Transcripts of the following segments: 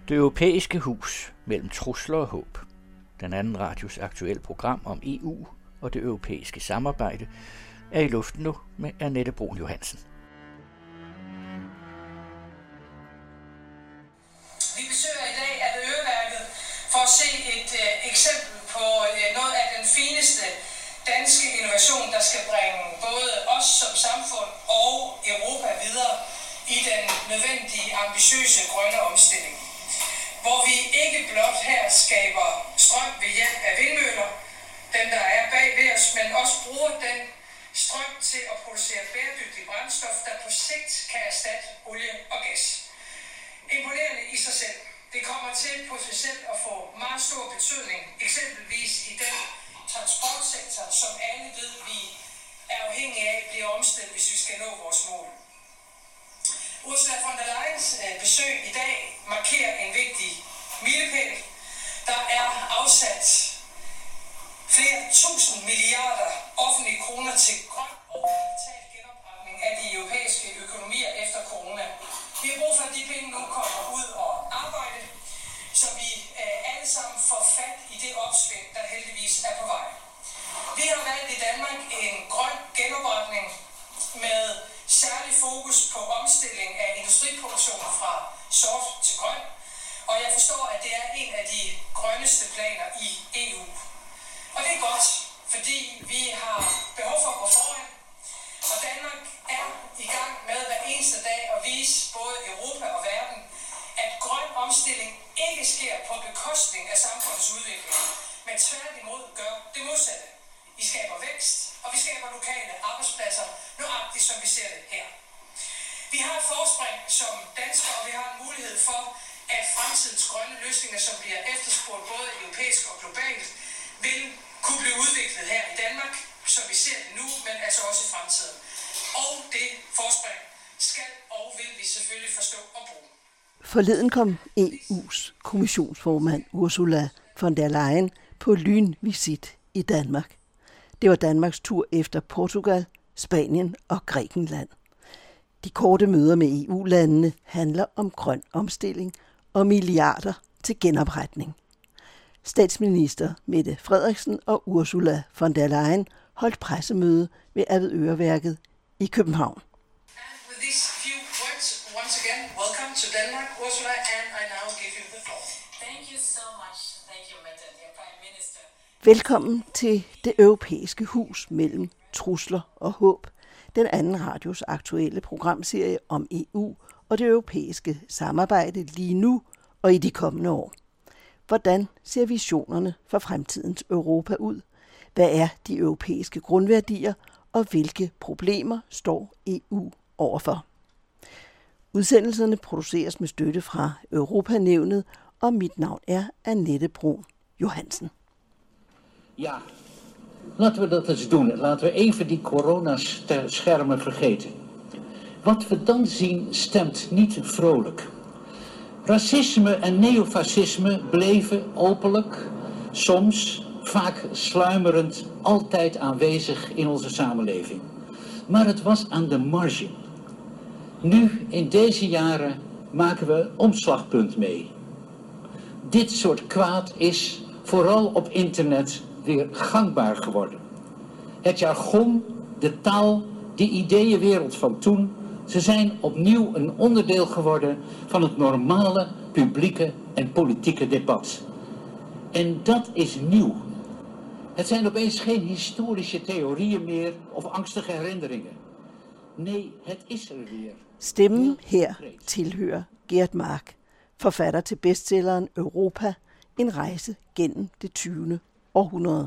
Det europæiske hus mellem trusler og håb. Den anden radios aktuelle program om EU og det europæiske samarbejde er i luften nu med Annette Brun Johansen. Vi besøger i dag Avedøreværket for at se et eksempel på noget af den fineste danske innovation, der skal bringe både os som samfund og Europa videre i den nødvendige, ambitiøse grønne omstilling. Hvor vi ikke blot her skaber strøm ved hjælp af vindmøller, dem der er bag ved os, men også bruger den strøm til at producere bæredygtig brændstof, der på sigt kan erstatte olie og gas. Imponerende i sig selv. Det kommer til potentielt at få meget stor betydning, eksempelvis i den transportsektor, som alle ved, vi er afhængige af, bliver omstillet, hvis vi skal nå vores mål. Ursula von der Leyens besøg i dag markerer en vigtig milepæl. Der er afsat flere tusind milliarder offentlige kroner til grøn og digital genopretning af de europæiske økonomier efter corona. Vi har brug for, at de penge nu kommer ud og arbejde, så vi alle sammen får fat i det opsving, der heldigvis er på vej. Vi har valgt i Danmark en grøn genopretning med særlig fokus på omstilling af industriproduktion fra sort til grøn. Og jeg forstår, at det er en af de grønneste planer i EU. Og det er godt, fordi vi har behov for at gå foran. Og Danmark er i gang med hver eneste dag at vise både Europa og verden, at grøn omstilling ikke sker på bekostning af samfundets udvikling, men tværtimod gør det modsatte. Vi skaber vækst, og vi skaber lokale arbejdspladser, nøjagtigt som vi ser det her. Vi har et forspring som danskere, og vi har en mulighed for, at fremtidens grønne løsninger, som bliver efterspurgt både europæisk og globalt, vil kunne blive udviklet her i Danmark, som vi ser det nu, men altså også i fremtiden. Og det forspring skal og vil vi selvfølgelig forstå og bruge. Forleden kom EU's kommissionsformand Ursula von der Leyen på lynvisit i Danmark. Det var Danmarks tur efter Portugal, Spanien og Grækenland. De korte møder med EU-landene handler om grøn omstilling og milliarder til genopretning. Statsminister Mette Frederiksen og Ursula von der Leyen holdt pressemøde ved Avedøreværket i København. Velkommen til det europæiske hus mellem trusler og håb, den anden radios aktuelle programserie om EU og det europæiske samarbejde lige nu og i de kommende år. Hvordan ser visionerne for fremtidens Europa ud? Hvad er de europæiske grundværdier, og hvilke problemer står EU overfor? Udsendelserne produceres med støtte fra Europanævnet, og mit navn er Annette Brun Johansen. Ja, laten we dat eens doen. Laten we even die coronaschermen vergeten. Wat we dan zien stemt niet vrolijk. Racisme en neofascisme bleven openlijk, soms, vaak sluimerend, altijd aanwezig in onze samenleving. Maar het was aan de marge. Nu, in deze jaren, maken we omslagpunt mee. Dit soort kwaad is, vooral op internet, weer gangbaar geworden. Het jargon, de taal, de ideeënwereld van toen, ze zijn opnieuw een onderdeel geworden van het normale publieke en politieke debat. En dat is nieuw. Het zijn opeens geen historische theorieën meer of angstige herinneringen. Nee, het is er weer. Stemmen her tilhører Gert Mark, forfatter til bestselleren Europa, en rejse gennem det 20. århundrede.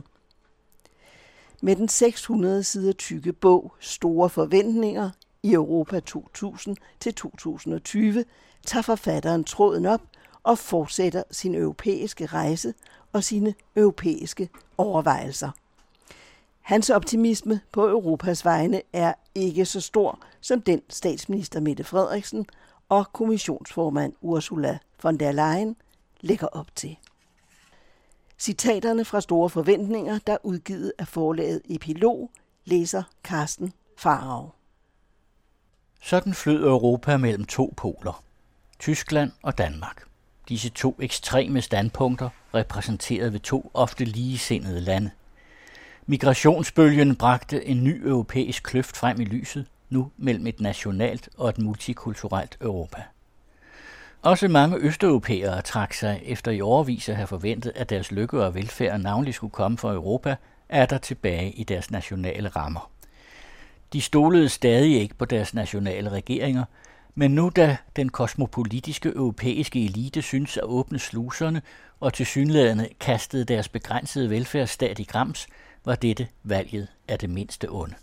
Med den 600 sider tykke bog Store forventninger i Europa 2000 til 2020 tager forfatteren tråden op og fortsætter sin europæiske rejse og sine europæiske overvejelser. Hans optimisme på Europas vegne er ikke så stor som den statsminister Mette Frederiksen og kommissionsformand Ursula von der Leyen lægger op til. Citaterne fra Store forventninger, der er udgivet af forlaget Epilog, læser Carsten Farag. Sådan flød Europa mellem to poler, Tyskland og Danmark. Disse to ekstreme standpunkter repræsenteret ved to ofte ligesindede lande. Migrationsbølgen bragte en ny europæisk kløft frem i lyset, nu mellem et nationalt og et multikulturelt Europa. Også mange østeuropæere trak sig efter i årevis at have forventet, at deres lykke og velfærd navnlig skulle komme fra Europa, er der tilbage i deres nationale rammer. De stolede stadig ikke på deres nationale regeringer, men nu da den kosmopolitiske europæiske elite synes at åbne sluserne og tilsyneladende kastede deres begrænsede velfærdsstat i grams, var dette valget af det mindste onde.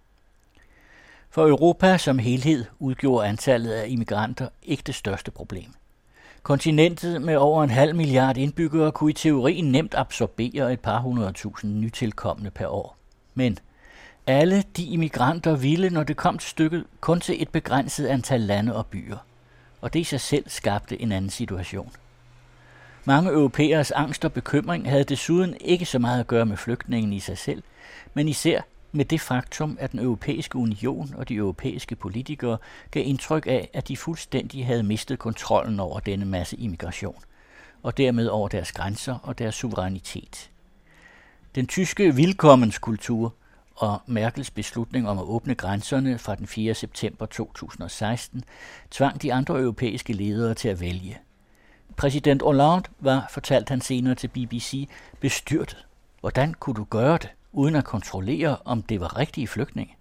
For Europa som helhed udgjorde antallet af immigranter ikke det største problem. Kontinentet med over 0,5 milliard indbyggere kunne i teorien nemt absorbere et par 100.000 nytilkommende per år. Men alle de immigranter ville, når det kom til stykket, kun til et begrænset antal lande og byer, og det i sig selv skabte en anden situation. Mange europæeres angst og bekymring havde desuden ikke så meget at gøre med flygtningen i sig selv, men især med det faktum, at den europæiske union og de europæiske politikere gav indtryk af, at de fuldstændig havde mistet kontrollen over denne masse immigration, og dermed over deres grænser og deres suverænitet. Den tyske willkommenskultur og Merkels beslutning om at åbne grænserne fra den 4. september 2016 tvang de andre europæiske ledere til at vælge. Præsident Hollande var, fortalte han senere til BBC, bestyrtet. Hvordan kunne du gøre det, uden at kontrollere, om det var rigtige flygtninge?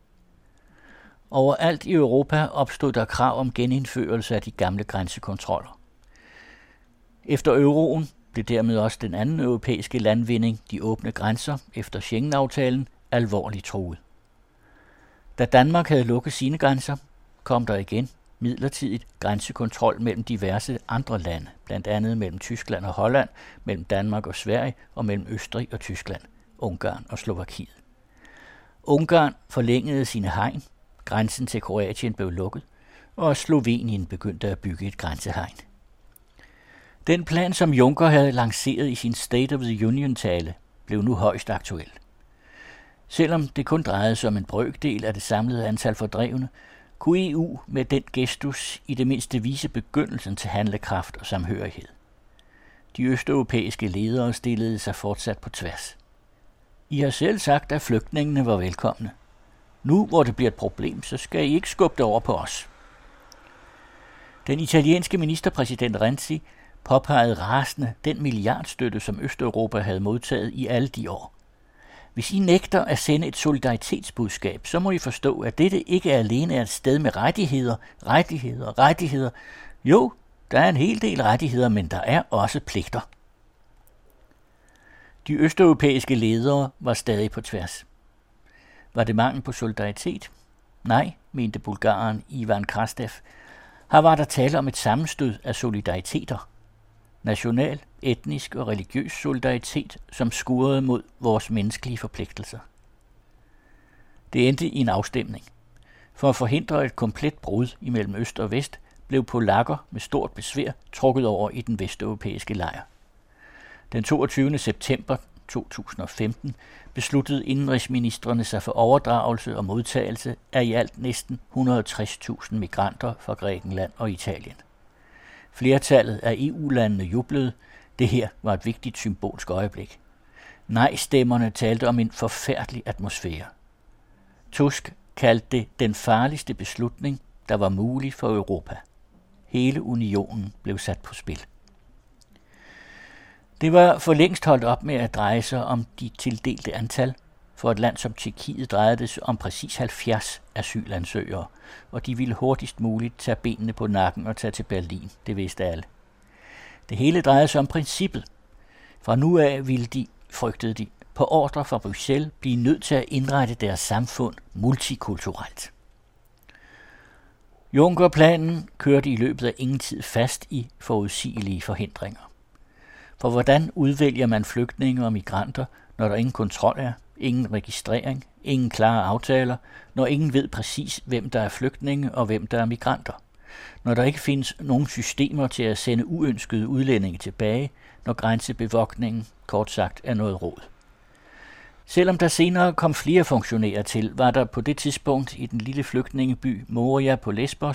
Overalt i Europa opstod der krav om genindførelse af de gamle grænsekontroller. Efter euroen blev dermed også den anden europæiske landvinding, de åbne grænser efter Schengen-aftalen, alvorligt truet. Da Danmark havde lukket sine grænser, kom der igen midlertidigt grænsekontrol mellem diverse andre lande, blandt andet mellem Tyskland og Holland, mellem Danmark og Sverige og mellem Østrig og Tyskland, Ungarn og Slovakiet. Ungarn forlængede sine hegn, grænsen til Kroatien blev lukket, og Slovenien begyndte at bygge et grænsehegn. Den plan, som Juncker havde lanceret i sin State of the Union-tale, blev nu højst aktuel. Selvom det kun drejede sig om en brøkdel af det samlede antal fordrevne, kunne EU med den gestus i det mindste vise begyndelsen til handlekraft og samhørighed. De østeuropæiske ledere stillede sig fortsat på tværs. I har selv sagt, at flygtningene var velkomne. Nu, hvor det bliver et problem, så skal I ikke skubbe det over på os. Den italienske ministerpræsident Renzi påpegede rasende den milliardstøtte, som Østeuropa havde modtaget i alle de år. Hvis I nægter at sende et solidaritetsbudskab, så må I forstå, at dette ikke alene er et sted med rettigheder. Jo, der er en hel del rettigheder, men der er også pligter. De østeuropæiske ledere var stadig på tværs. Var det mangel på solidaritet? Nej, mente bulgaren Ivan Krastev. Her var der tale om et sammenstød af solidariteter. National, etnisk og religiøs solidaritet, som skurede mod vores menneskelige forpligtelser. Det endte i en afstemning. For at forhindre et komplet brud imellem øst og vest, blev polakker med stort besvær trukket over i den vesteuropæiske lejr. Den 22. september 2015 besluttede indenrigsministrene sig for overdragelse og modtagelse af i alt næsten 160.000 migranter fra Grækenland og Italien. Flertallet af EU-landene jublede. Det her var et vigtigt symbolsk øjeblik. Nej-stemmerne talte om en forfærdelig atmosfære. Tusk kaldte det den farligste beslutning, der var mulig for Europa. Hele unionen blev sat på spil. Det var for længst holdt op med at dreje sig om de tildelte antal. For et land som Tjekkiet drejede det sig om præcis 70 asylansøgere, og de ville hurtigst muligt tage benene på nakken og tage til Berlin, det vidste alle. Det hele drejede sig om princippet. Fra nu af ville de, frygtede de, på ordre fra Bruxelles blive nødt til at indrette deres samfund multikulturelt. Juncker-planen kørte i løbet af ingen tid fast i forudsigelige forhindringer. For hvordan udvælger man flygtninge og migranter, når der ingen kontrol er, ingen registrering, ingen klare aftaler, når ingen ved præcis, hvem der er flygtninge og hvem der er migranter? Når der ikke findes nogen systemer til at sende uønskede udlændinge tilbage, når grænsebevogtningen kort sagt er noget rod. Selvom der senere kom flere funktionærer til, var der på det tidspunkt i den lille flygtningeby Moria på Lesbos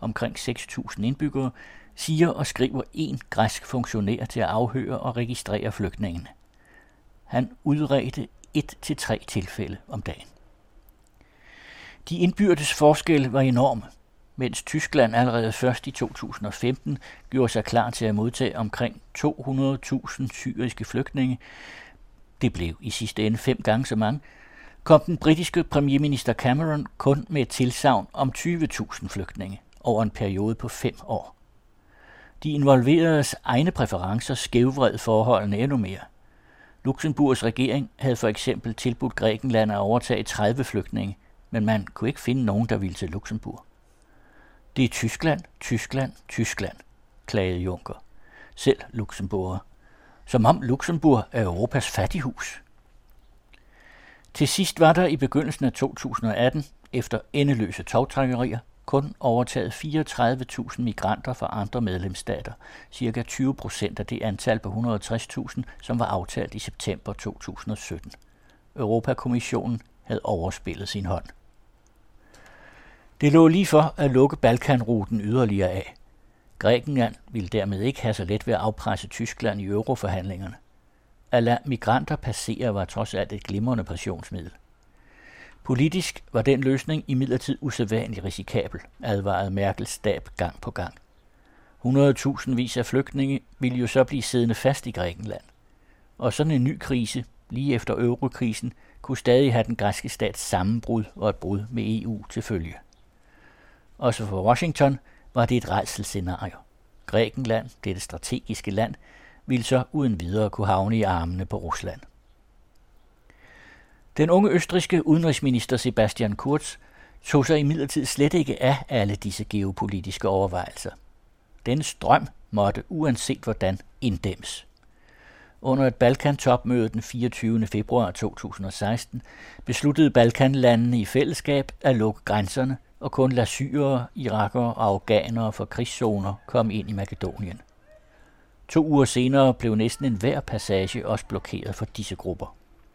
omkring 6.000 indbyggere, siger og skriver en græsk funktionær til at afhøre og registrere flygtningene. Han udredte 1-3 tilfælde om dagen. De indbyrdes forskelle var enorme, mens Tyskland allerede først i 2015 gjorde sig klar til at modtage omkring 200.000 syriske flygtninge. Det blev i sidste ende 5 gange så mange. Kom den britiske premierminister Cameron kun med et tilsagn om 20.000 flygtninge over en periode på 5 år. De involveredes egne præferencer skævvred forholdene endnu mere. Luxemburgs regering havde for eksempel tilbudt Grækenland at overtage 30 flygtninge, men man kunne ikke finde nogen, der ville til Luxemburg. Det er Tyskland, Tyskland, Tyskland, klagede Juncker. Selv Luxemburger. Som om Luxemburg er Europas fattighus. Til sidst var der i begyndelsen af 2018, efter endeløse tovtrækkerier, kun overtaget 34.000 migranter fra andre medlemsstater, ca. 20% af det antal på 160.000, som var aftalt i september 2017. Europakommissionen havde overspillet sin hånd. Det lå lige for at lukke Balkanruten yderligere af. Grækenland ville dermed ikke have så let ved at afpresse Tyskland i euroforhandlingerne. At lade migranter passere var trods alt et glimrende pressionsmiddel. Politisk var den løsning imidlertid usædvanligt risikabel, advarede Merkels stab gang på gang. 100.000 af flygtninge ville jo så blive siddende fast i Grækenland. Og sådan en ny krise, lige efter eurokrisen, kunne stadig have den græske stats sammenbrud og et brud med EU til følge. Også for Washington var det et rædselsscenario. Grækenland, dette strategiske land, ville så uden videre kunne havne i armene på Rusland. Den unge østrigske udenrigsminister Sebastian Kurz tog sig imidlertid slet ikke af alle disse geopolitiske overvejelser. Denne strøm måtte uanset hvordan inddæmmes. Under et Balkan-topmøde den 24. februar 2016 besluttede Balkanlandene i fællesskab at lukke grænserne og kun lade syrere, irakere og afghanere fra krigszoner komme ind i Makedonien. 2 uger senere blev næsten enhver passage også blokeret for disse grupper.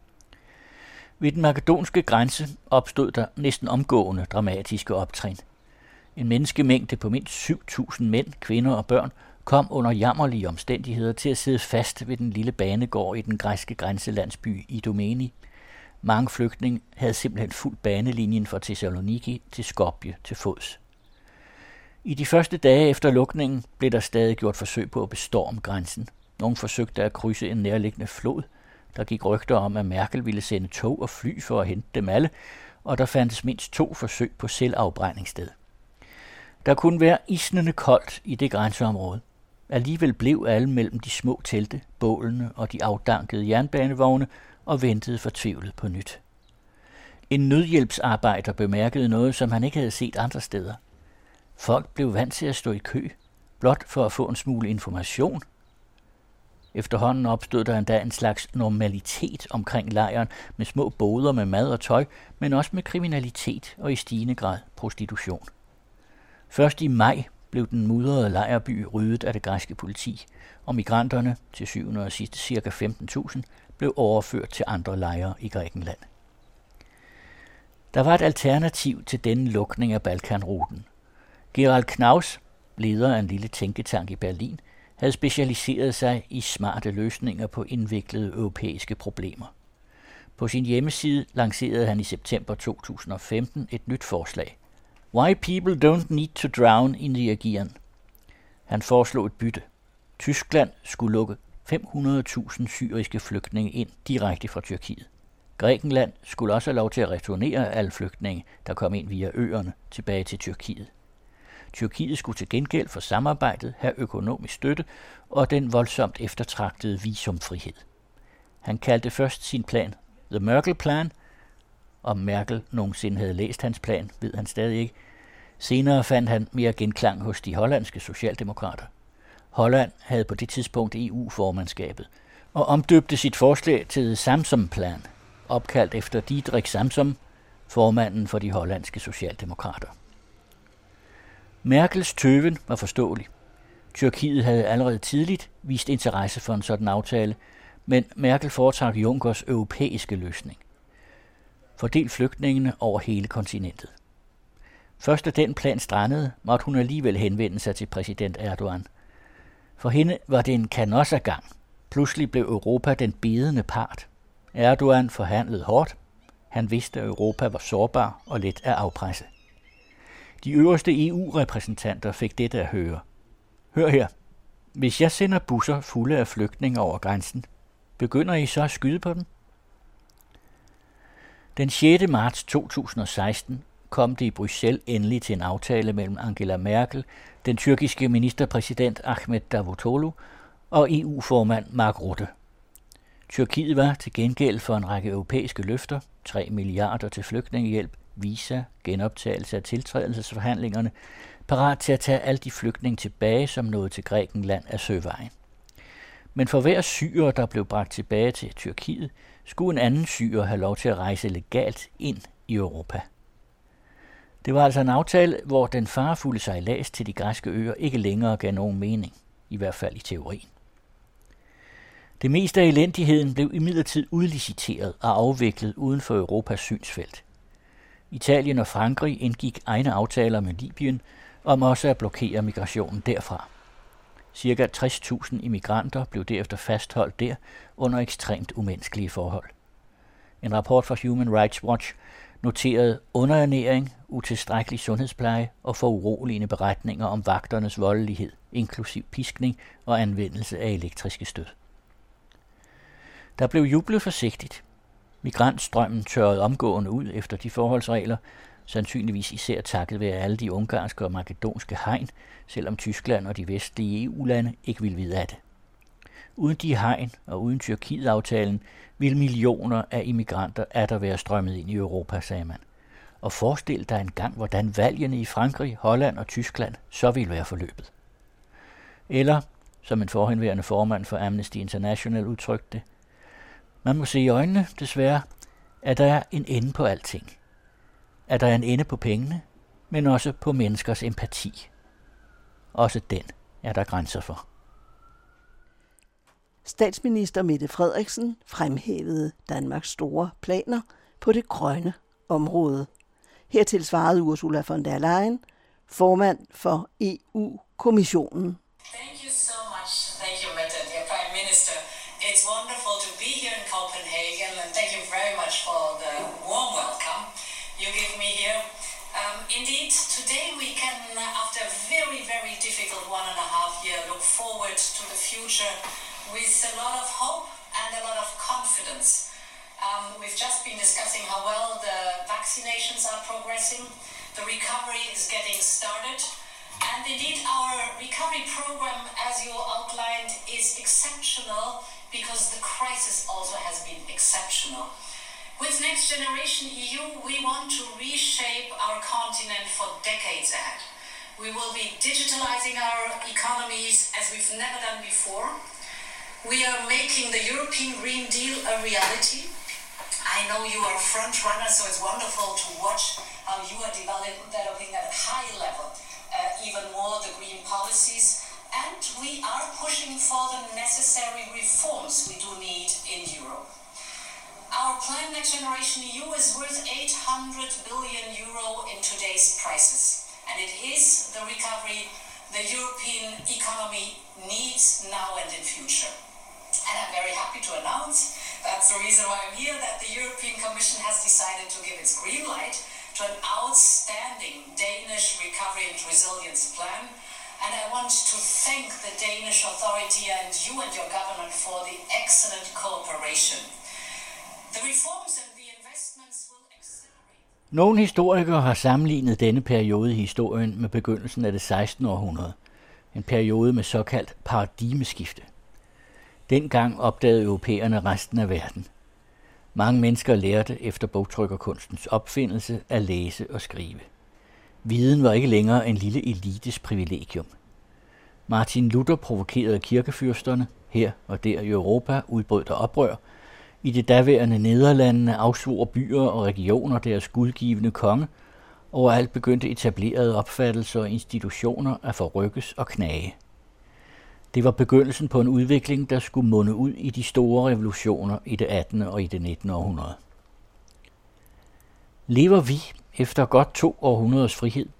Ved den makedonske grænse opstod der næsten omgående dramatiske optrin. En menneskemængde på mindst 7.000 mænd, kvinder og børn kom under jammerlige omstændigheder til at sidde fast ved den lille banegård i den græske grænselandsby Idomeni. Mange flygtninge havde simpelthen fulgt banelinjen fra Thessaloniki til Skopje til fods. I de første dage efter lukningen blev der stadig gjort forsøg på at bestorme grænsen. Nogle forsøgte at krydse en nærliggende flod. Der gik rygter om, at Merkel ville sende tog og fly for at hente dem alle, og der fandtes mindst 2 forsøg på selvafbrændingssted. Der kunne være isnende koldt i det grænseområde. Alligevel blev alle mellem de små telte, bålene og de afdankede jernbanevogne og ventede fortvivlet på nyt. En nødhjælpsarbejder bemærkede noget, som han ikke havde set andre steder. Folk blev vant til at stå i kø, blot for at få en smule information. Efterhånden opstod der endda en slags normalitet omkring lejren med små boder med mad og tøj, men også med kriminalitet og i stigende grad prostitution. Først i maj blev den mudrede lejrby ryddet af det græske politi, og migranterne, til syvende og sidst ca. 15.000, blev overført til andre lejre i Grækenland. Der var et alternativ til denne lukning af Balkanruten. Gerald Knaus, leder af en lille tænketank i Berlin, havde specialiseret sig i smarte løsninger på indviklede europæiske problemer. På sin hjemmeside lancerede han i september 2015 et nyt forslag. Why people don't need to drown in the Aegean. Han foreslog et bytte. Tyskland skulle lukke 500.000 syriske flygtninge ind direkte fra Tyrkiet. Grækenland skulle også have lov til at returnere alle flygtninge, der kom ind via øerne, tilbage til Tyrkiet. Tyrkiet skulle til gengæld for samarbejdet have økonomisk støtte og den voldsomt eftertragtede visumfrihed. Han kaldte først sin plan The Merkel Plan. Om Merkel nogensinde havde læst hans plan, ved han stadig ikke. Senere fandt han mere genklang hos de hollandske socialdemokrater. Holland havde på det tidspunkt EU-formandskabet og omdøbte sit forslag til The Samsom Plan, opkaldt efter Diederik Samsom, formanden for de hollandske socialdemokrater. Merkels tøven var forståelig. Tyrkiet havde allerede tidligt vist interesse for en sådan aftale, men Merkel foretrak Junckers europæiske løsning. Fordel flygtningene over hele kontinentet. Først da den plan strandede, måtte hun alligevel henvende sig til præsident Erdogan. For hende var det en kanossagang. Pludselig blev Europa den bedende part. Erdogan forhandlede hårdt. Han vidste, at Europa var sårbar og let at afpresse. De øverste EU-repræsentanter fik dette at høre. Hør her. Hvis jeg sender busser fulde af flygtninge over grænsen, begynder I så at skyde på dem? Den 6. marts 2016 kom det i Bruxelles endelig til en aftale mellem Angela Merkel, den tyrkiske ministerpræsident Ahmed Davutoglu og EU-formand Mark Rutte. Tyrkiet var til gengæld for en række europæiske løfter, 3 milliarder til flygtningehjælp, visa, genoptagelse af tiltrædelsesforhandlingerne, parat til at tage alle de flygtninge tilbage, som nåede til Grækenland af søvejen. Men for hver syrer, der blev bragt tilbage til Tyrkiet, skulle en anden syrer have lov til at rejse legalt ind i Europa. Det var altså en aftale, hvor den farefulde sejlads til de græske øer ikke længere gav nogen mening, i hvert fald i teorien. Det meste af elendigheden blev imidlertid udliciteret og afviklet uden for Europas synsfelt. Italien og Frankrig indgik egne aftaler med Libyen om også at blokere migrationen derfra. Cirka 60.000 immigranter blev derefter fastholdt der under ekstremt umenneskelige forhold. En rapport fra Human Rights Watch noterede underernæring, utilstrækkelig sundhedspleje og foruroligende beretninger om vagternes voldelighed, inklusiv piskning og anvendelse af elektriske stød. Der blev jublet forsigtigt. Migrantstrømmen tørrede omgående ud efter de forholdsregler, sandsynligvis især takket være alle de ungarske og makedonske hegn, selvom Tyskland og de vestlige EU-lande ikke ville vide af det. Uden de hegn og uden Tyrkiet-aftalen ville millioner af immigranter atter være strømmet ind i Europa, sagde man. Og forestil dig engang, hvordan valgene i Frankrig, Holland og Tyskland så ville være forløbet. Eller, som en forhenværende formand for Amnesty International udtrykte det, man må se i øjnene, desværre, at der er en ende på alting. At der er en ende på pengene, men også på menneskers empati. Også den er der grænser for. Statsminister Mette Frederiksen fremhævede Danmarks store planer på det grønne område. Hertil svarede Ursula von der Leyen, formand for EU-kommissionen. Thank you so much. Thank you, Mette, dear Prime Minister. It's wonderful to be here in Copenhagen, and thank you very much for the warm welcome you give me here. Indeed, today we can, after a very, very difficult 1.5 years, look forward to the future with a lot of hope and a lot of confidence. We've just been discussing how well the vaccinations are progressing. The recovery is getting started. And indeed, our recovery program, as you outlined, is exceptional because the crisis also has been exceptional. With Next Generation EU, we want to reshape our continent for decades ahead. We will be digitalizing our economies as we've never done before. We are making the European Green Deal a reality. I know you are a front runner, so it's wonderful to watch how you are developing at a high level even more the green policies. And we are pushing for the necessary reforms we do need in Europe. Our plan Next Generation EU is worth 800 billion euro in today's prices. And it is the recovery the European economy needs now and in future. And I'm very happy to announce, that's the reason why I'm here, that the European Commission has decided to give its green light to an outstanding Danish recovery and resilience plan. And I want to thank the Danish authority and you and your government for the excellent cooperation. The reforms and the investments will accelerate. Nogle historikere har sammenlignet denne periode i historien med begyndelsen af det 16. århundrede. En periode med såkaldt paradigmeskifte. Dengang opdagede europæerne resten af verden. Mange mennesker lærte efter bogtrykkerkunstens opfindelse at læse og skrive. Viden var ikke længere en lille elites privilegium. Martin Luther provokerede kirkefyrsterne. Her og der i Europa udbrød der oprør. I det daværende Nederlandene afsvor byer og regioner deres gudgivende konge. Overalt begyndte etablerede opfattelser og institutioner at forrykkes og knage. Det var begyndelsen på en udvikling, der skulle munde ud i de store revolutioner i det 18. og i det 19. århundrede. Lever vi efter godt 2 århundreders frihed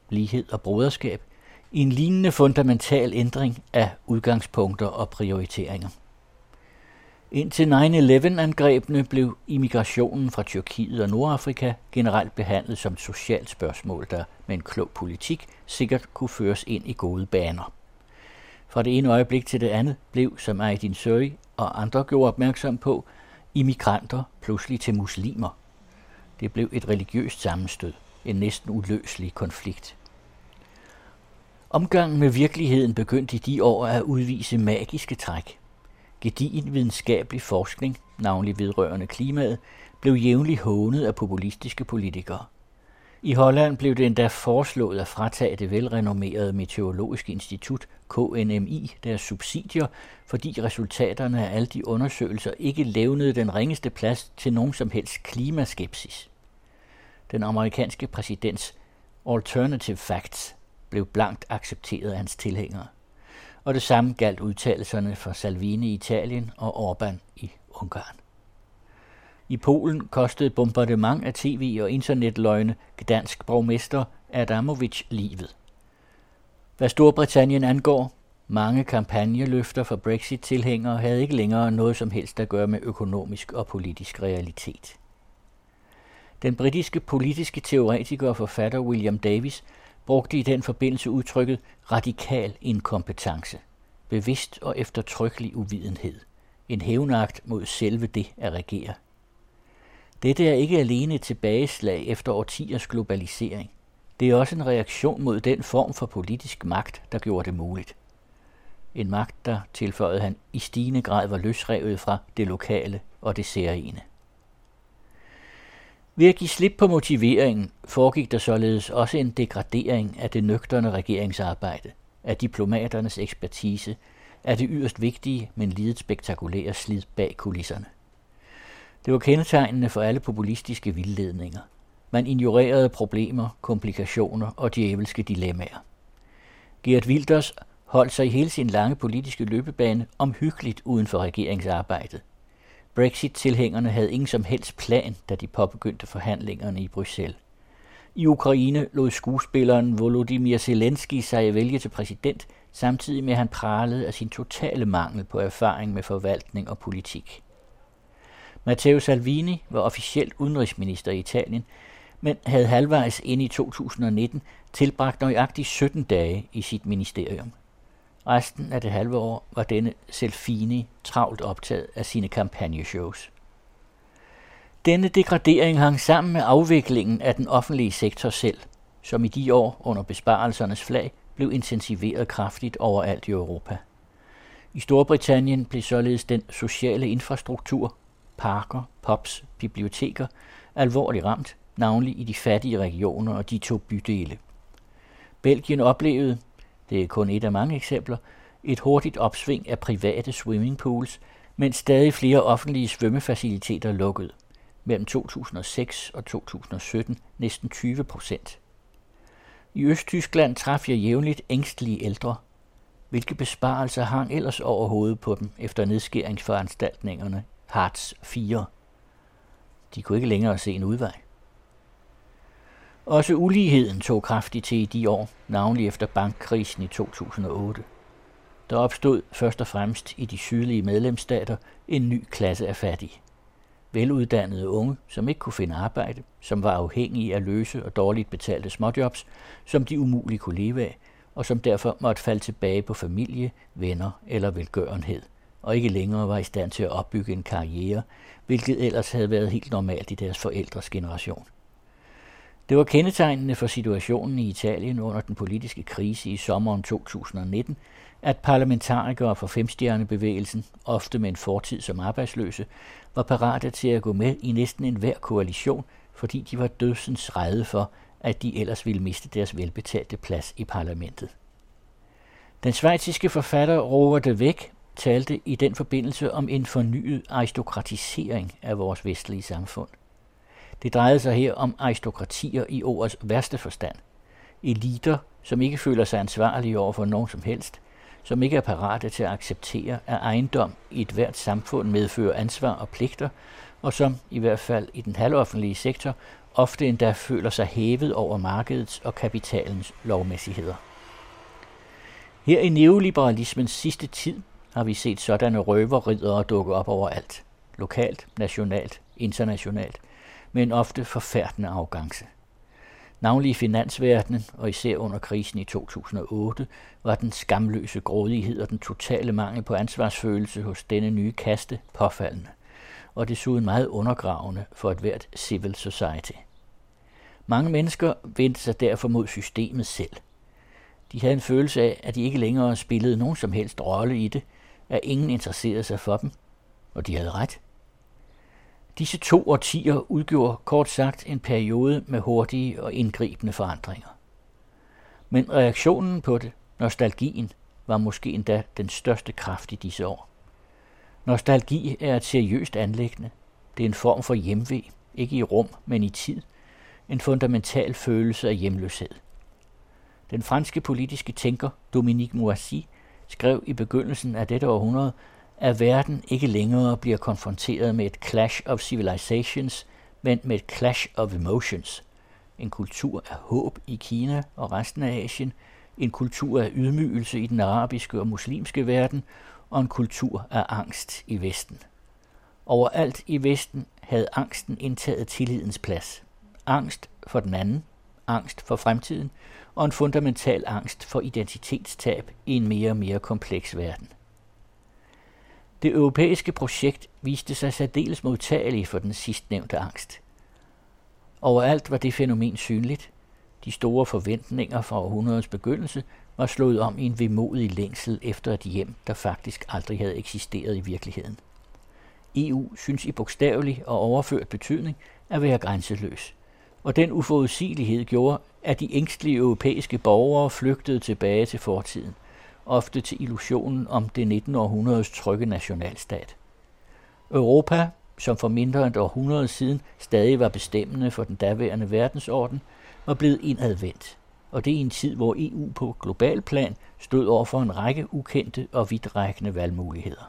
lighed og broderskab i en lignende fundamental ændring af udgangspunkter og prioriteringer. Indtil 9/11-angrebene blev immigrationen fra Tyrkiet og Nordafrika generelt behandlet som et socialt spørgsmål, der med en klog politik sikkert kunne føres ind i gode baner. Fra det ene øjeblik til det andet blev, som Aydin Soei og andre gjorde opmærksom på, immigranter pludselig til muslimer. Det blev et religiøst sammenstød, en næsten uløselig konflikt. Omgangen med virkeligheden begyndte i de år at udvise magiske træk. Gedigen videnskabelig forskning, navnlig vedrørende klimaet, blev jævnligt hånet af populistiske politikere. I Holland blev det endda foreslået at fratage det velrenommerede meteorologiske institut KNMI deres subsidier, fordi resultaterne af alle de undersøgelser ikke levnede den ringeste plads til nogen som helst klimaskepsis. Den amerikanske præsidents Alternative Facts blev blankt accepteret af hans tilhængere, og det samme galt udtalelserne for Salvini i Italien og Orbán i Ungarn. I Polen kostede bombardement af tv- og internetløgne Gdansk borgmester Adamovich livet. Hvad Storbritannien angår, mange kampagneløfter for Brexit-tilhængere havde ikke længere noget som helst at gøre med økonomisk og politisk realitet. Den britiske politiske teoretiker og forfatter William Davies brugte i den forbindelse udtrykket radikal inkompetence, bevidst og eftertrykkelig uvidenhed, en hævnagt mod selve det at regere. Dette er ikke alene et tilbageslag efter årtiers globalisering. Det er også en reaktion mod den form for politisk magt, der gjorde det muligt. En magt, der, tilføjede han, i stigende grad var løsrevet fra det lokale og det særegne. Ved at give slip på motiveringen foregik der således også en degradering af det nøgterne regeringsarbejde, af diplomaternes ekspertise, af det yderst vigtige, men lidet spektakulære slid bag kulisserne. Det var kendetegnende for alle populistiske vildledninger. Man ignorerede problemer, komplikationer og djævelske dilemmaer. Geert Wilders holdt sig i hele sin lange politiske løbebane omhyggeligt uden for regeringsarbejdet. Brexit-tilhængerne havde ingen som helst plan, da de påbegyndte forhandlingerne i Bruxelles. I Ukraine lod skuespilleren Volodymyr Zelensky sig vælge til præsident, samtidig med at han pralede af sin totale mangel på erfaring med forvaltning og politik. Matteo Salvini var officielt udenrigsminister i Italien, men havde halvvejs inde i 2019 tilbragt nøjagtigt 17 dage i sit ministerium. Resten af det halve år var denne Salvini travlt optaget af sine kampagneshows. Denne degradering hang sammen med afviklingen af den offentlige sektor selv, som i de år under besparelsernes flag blev intensiveret kraftigt overalt i Europa. I Storbritannien blev således den sociale infrastruktur, parker, pubs, biblioteker, alvorligt ramt, navnlig i de fattige regioner og de 2 bydele. Belgien oplevede, det er kun et af mange eksempler, et hurtigt opsving af private swimmingpools, mens stadig flere offentlige svømmefaciliteter lukkede. Mellem 2006 og 2017 næsten 20%. I Østtyskland traf jeg jævnligt ængstelige ældre. Hvilke besparelser hang ellers over hovedet på dem efter nedskæringsforanstaltningerne Hartz IV? De kunne ikke længere se en udvej. Også uligheden tog kraftigt til i de år, navnlig efter bankkrisen i 2008. Der opstod først og fremmest i de sydlige medlemsstater en ny klasse af fattige. Veluddannede unge, som ikke kunne finde arbejde, som var afhængige af løse og dårligt betalte småjobs, som de umuligt kunne leve af, og som derfor måtte falde tilbage på familie, venner eller velgørenhed, og ikke længere var i stand til at opbygge en karriere, hvilket ellers havde været helt normalt i deres forældres generation. Det var kendetegnende for situationen i Italien under den politiske krise i sommeren 2019, at parlamentarikere fra femstjernebevægelsen, ofte med en fortid som arbejdsløse, var parate til at gå med i næsten enhver koalition, fordi de var dødsens rædde for, at de ellers ville miste deres velbetalte plads i parlamentet. Den schweiziske forfatter Robert de Weck talte i den forbindelse om en fornyet aristokratisering af vores vestlige samfund. Det drejede sig her om aristokratier i ordets værste forstand. Eliter, som ikke føler sig ansvarlige over for nogen som helst, som ikke er parate til at acceptere, at ejendom i et hvert samfund medfører ansvar og pligter, og som, i hvert fald i den halvoffentlige sektor, ofte endda føler sig hævet over markedets og kapitalens lovmæssigheder. Her i neoliberalismens sidste tid har vi set sådanne røverriddere dukke op overalt, lokalt, nationalt, internationalt, med en ofte forfærdende arrogance. Navnlig i finansverdenen, og især under krisen i 2008, var den skamløse grådighed og den totale mangel på ansvarsfølelse hos denne nye kaste påfaldende, og desuden meget undergravende for et hvert civil society. Mange mennesker vendte sig derfor mod systemet selv. De havde en følelse af, at de ikke længere spillede nogen som helst rolle i det, at ingen interesserede sig for dem, og de havde ret. Disse 2 årtier udgjorde kort sagt en periode med hurtige og indgribende forandringer. Men reaktionen på det, nostalgien, var måske endda den største kraft i disse år. Nostalgi er et seriøst anliggende. Det er en form for hjemve, ikke i rum, men i tid. En fundamental følelse af hjemløshed. Den franske politiske tænker Dominique Moissy skrev i begyndelsen af dette århundrede, at verden ikke længere bliver konfronteret med et clash of civilizations, men med et clash of emotions. En kultur af håb i Kina og resten af Asien, en kultur af ydmygelse i den arabiske og muslimske verden, og en kultur af angst i Vesten. Overalt i Vesten havde angsten indtaget tillidens plads. Angst for den anden, angst for fremtiden, og en fundamental angst for identitetstab i en mere og mere kompleks verden. Det europæiske projekt viste sig særdeles modtagelig for den sidstnævnte angst. Overalt var det fænomen synligt. De store forventninger fra århundredets begyndelse var slået om i en vemodig længsel efter et hjem, der faktisk aldrig havde eksisteret i virkeligheden. EU synes i bogstavelig og overført betydning at være grænseløs, og den uforudsigelighed gjorde, at de ængstlige europæiske borgere flygtede tilbage til fortiden, ofte til illusionen om det 19. århundredes trygge nationalstat. Europa, som for mindre end et århundrede siden stadig var bestemmende for den daværende verdensorden, var blevet indadvendt, og det i en tid, hvor EU på global plan stod over for en række ukendte og vidtrækkende valgmuligheder.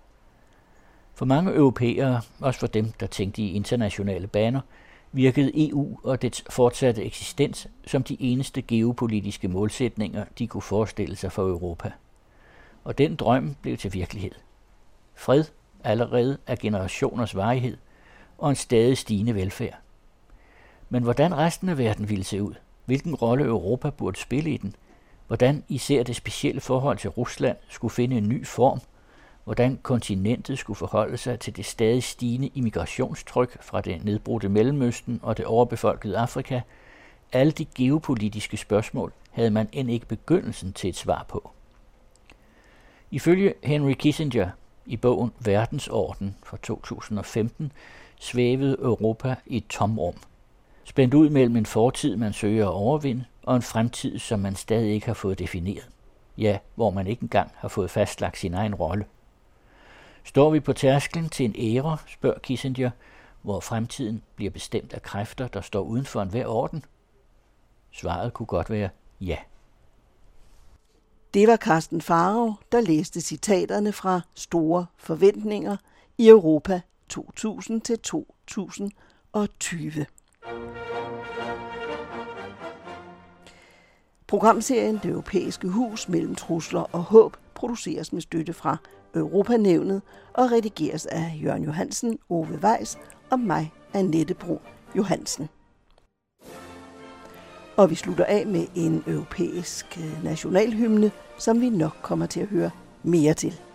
For mange europæere, også for dem, der tænkte i internationale baner, virkede EU og dets fortsatte eksistens som de eneste geopolitiske målsætninger, de kunne forestille sig for Europa. Og den drøm blev til virkelighed. Fred allerede af generationers varighed og en stadig stigende velfærd. Men hvordan resten af verden ville se ud? Hvilken rolle Europa burde spille i den? Hvordan især det specielle forhold til Rusland skulle finde en ny form? Hvordan kontinentet skulle forholde sig til det stadig stigende immigrationstryk fra det nedbrudte Mellemøsten og det overbefolkede Afrika? Alle de geopolitiske spørgsmål havde man end ikke begyndelsen til et svar på. Ifølge Henry Kissinger i bogen Verdensorden fra 2015 svævede Europa i et tomrum, spændt ud mellem en fortid, man søger at overvinde, og en fremtid, som man stadig ikke har fået defineret. Ja, hvor man ikke engang har fået fastlagt sin egen rolle. Står vi på tærsklen til en æra, spørger Kissinger, hvor fremtiden bliver bestemt af kræfter, der står uden for enhver orden? Svaret kunne godt være ja. Det var Karsten Pharao, der læste citaterne fra Store Forventninger i Europa 2000-2020. Programserien Det Europæiske Hus mellem trusler og håb produceres med støtte fra Europanævnet og redigeres af Jørgen Johansen, Ove Weiss og mig, Annette Brun Johansen. Og vi slutter af med en europæisk nationalhymne, som vi nok kommer til at høre mere til.